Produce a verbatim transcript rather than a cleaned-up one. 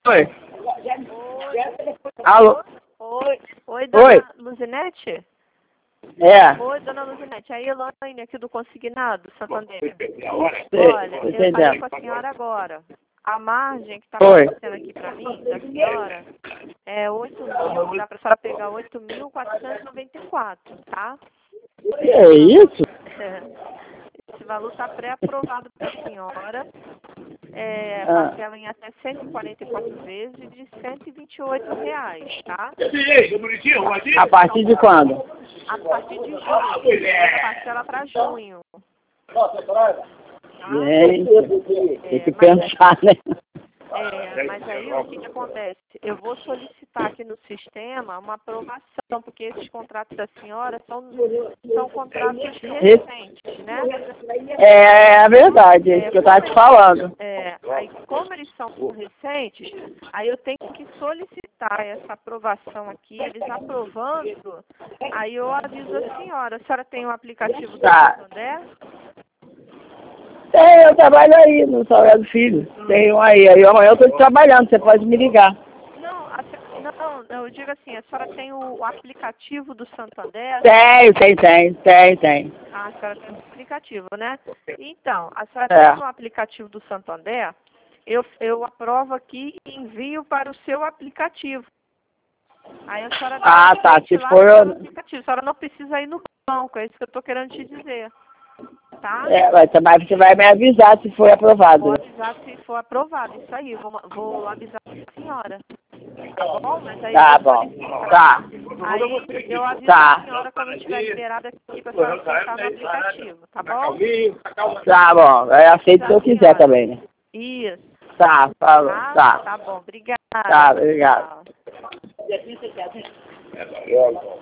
Oi. Oi. Alô? Oi. Oi, dona Oi. Luzinete? É. Oi, dona Luzinete. A Elaine aqui do Consignado, Santander. Sei, Olha, tô eu falei entendendo. com a senhora agora. A margem que está Oi. aparecendo aqui para mim, da senhora, é oito mil, dá para a senhora pegar oito mil quatrocentos e noventa e quatro, tá? Que é isso? Esse valor está pré-aprovado para a senhora. É, Ah. parcela em até cento e quarenta e quatro vezes de cento e vinte e oito reais, tá? A partir de quando? A partir de junho. Primeira parcela para junho. Tá? Gente, tem É, que mas, pensar, né? é, mas aí o que, que acontece? Eu vou solicitar aqui no sistema uma aprovação, porque esses contratos da senhora são, são contratos recentes, né? É a verdade, é isso que eu tava te falando. É, aí como eles são recentes, aí eu tenho que solicitar essa aprovação aqui, eles aprovando, aí eu aviso a senhora. A senhora tem o aplicativo do Tá. Santander? Tem, eu trabalho aí no Salgado Filho. Tem um aí. Aí amanhã eu tô trabalhando, você pode me ligar. Não, a, se- não, não, eu digo assim, a senhora tem o, o aplicativo do Santander? Tem, tem, tem, tem, tem. Ah, a senhora tem o aplicativo, né? Então, a senhora É. tem o aplicativo do Santander, eu, eu aprovo aqui e envio para o seu aplicativo. Aí a senhora dá Ah, um tá. jeito Se lá for no eu. seu aplicativo. A senhora não precisa ir no banco, é isso que eu estou querendo te dizer. Tá? É, mas também você vai me avisar se foi aprovado. Vou Né? avisar se for aprovado. Isso aí, vou, vou avisar a senhora. Tá bom? Mas aí eu Tá vou bom. solicitar. Tá. Aí eu aviso Tá. a senhora quando estiver liberada aqui para a senhora acessar no aplicativo. Tá bom? Tá bom. Eu aceito se eu quiser Senhora. também, né? Isso. Tá, falou. Tá? Tá. Tá bom. Obrigada. Tá, obrigado. Tchau.